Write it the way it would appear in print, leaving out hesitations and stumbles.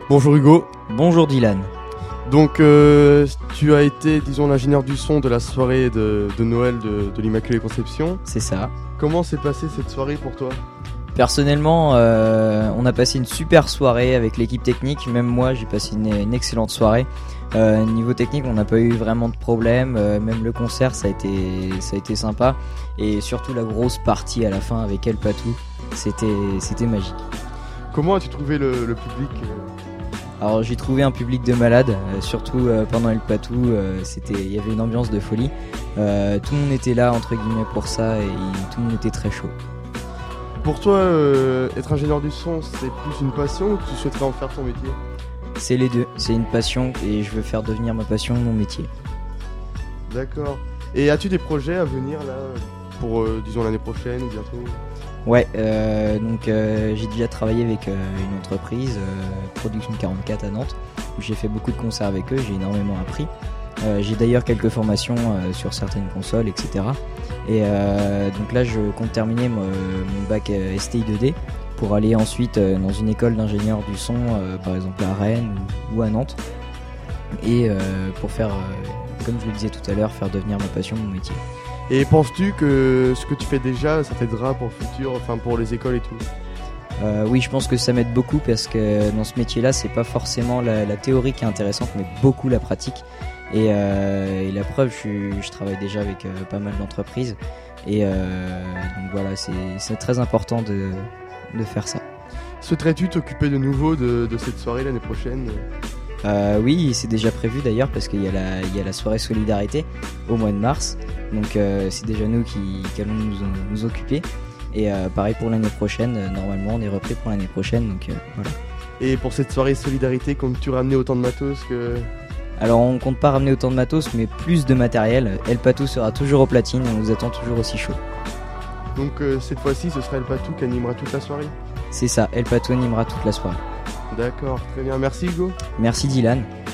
Bonjour Hugo. Bonjour Dylan. Donc tu as été, disons, l'ingénieur du son de la soirée de Noël de l'Immaculée Conception. C'est ça. Comment s'est passée cette soirée pour toi ? Personnellement, on a passé une super soirée avec l'équipe technique. Même moi, j'ai passé une excellente soirée. Niveau technique, on n'a pas eu vraiment de problème. Même le concert, ça a été sympa. Et surtout la grosse partie à la fin avec El Patou, c'était magique. Comment as-tu trouvé le public ? Alors j'ai trouvé un public de malades, surtout pendant El Patou, il y avait une ambiance de folie. Tout le monde était là entre guillemets pour ça et tout le monde était très chaud. Pour toi, être ingénieur du son, c'est plus une passion ou tu souhaiterais en faire ton métier ? C'est les deux, c'est une passion et je veux faire devenir ma passion mon métier. D'accord. Et as-tu des projets à venir là pour, disons, l'année prochaine ou bientôt ? Ouais, j'ai déjà travaillé avec une entreprise, Production 44 à Nantes, où j'ai fait beaucoup de concerts avec eux, j'ai énormément appris. J'ai d'ailleurs quelques formations sur certaines consoles, etc. Et donc là, je compte terminer mon bac STI 2D pour aller ensuite dans une école d'ingénieur du son, par exemple à Rennes ou à Nantes, et pour faire, comme je le disais tout à l'heure, faire devenir ma passion mon métier. Et penses-tu que ce que tu fais déjà, ça t'aidera pour le futur, enfin pour les écoles et tout ? Oui, je pense que ça m'aide beaucoup parce que dans ce métier-là, c'est pas forcément la théorie qui est intéressante, mais beaucoup la pratique. Et la preuve, je travaille déjà avec pas mal d'entreprises. Et donc voilà, c'est très important de faire ça. Souhaiterais-tu t'occuper de nouveau de cette soirée l'année prochaine ? Oui, c'est déjà prévu d'ailleurs parce qu'il y a la soirée solidarité au mois de mars. Donc c'est déjà nous qui allons nous occuper. Et pareil pour l'année prochaine, normalement on est repris pour l'année prochaine. Donc voilà. Et pour cette soirée solidarité, comptes-tu ramener autant de matos que... Alors on compte pas ramener autant de matos mais plus de matériel. El Patou sera toujours au platine et on vous attend toujours aussi chaud. Donc cette fois-ci ce sera El Patou qui animera toute la soirée ? C'est ça, El Patou animera toute la soirée. D'accord, très bien, merci Hugo. Merci Dylan.